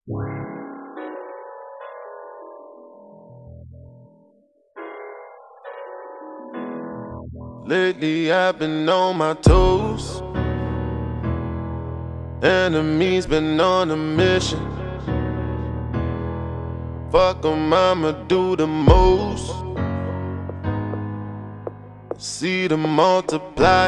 Lately I've been on my toes. Enemies been on a mission. Fuck 'em, I'ma do the most. See them multiply.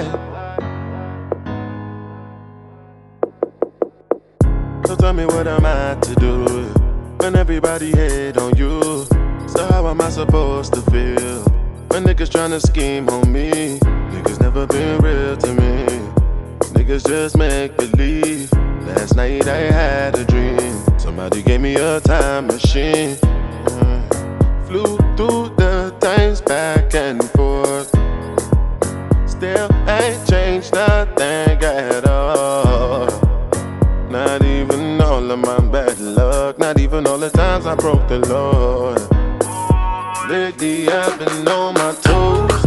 So tell me what am I to do when everybody hate on you? So how am I supposed to feel when niggas tryna scheme on me? Niggas never been real to me. Niggas just make believe. Last night I had a dream. Somebody gave me a time machine. Flew through the times back and forth. Still ain't changed nothing at all. Not even all of my bad luck. Not even all the times I broke the Lord. Lately I've been on my toes.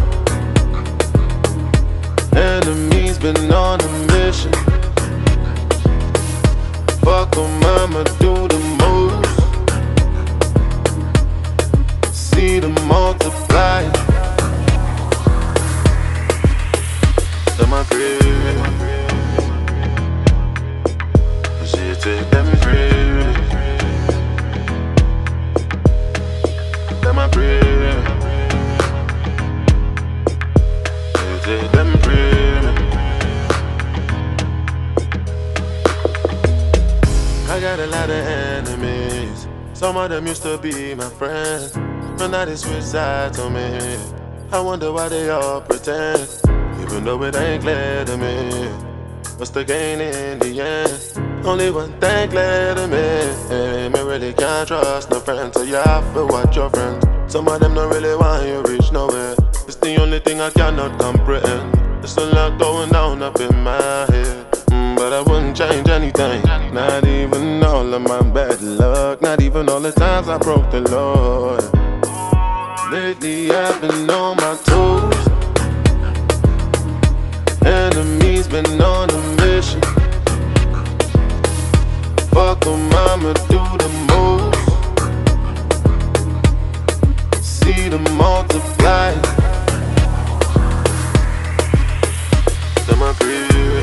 Enemies been on a mission. Fuck 'em, I'ma do the most. See them multiply. To my crib. She take them crib. To my crib. She take them crib. I got a lot of enemies. Some of them used to be my friends, but now they switch sides on me. I wonder why they all pretend, even though it ain't clear to me. What's the gain in the end? Only one thing clear to me. Me really can't trust no friends, so you have to watch your friends. Some of them don't really want you reach nowhere. It's the only thing I cannot comprehend. There's a lot going down up in my head. But I wouldn't change anything. Not even all of my bad luck. Not even all the times I broke the Lord. Lately I've been on my toes. Enemies been on a mission. Fuck 'em, I'ma do the most. See them multiply. To my crib.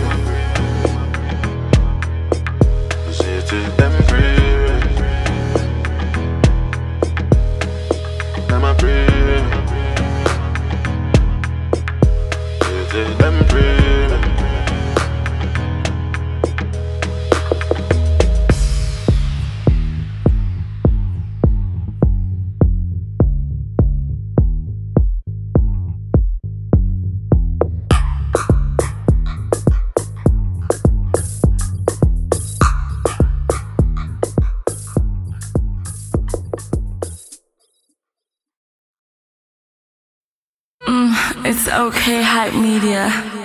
Take them free. Now my free. Take them free. It's okay, Hype Media.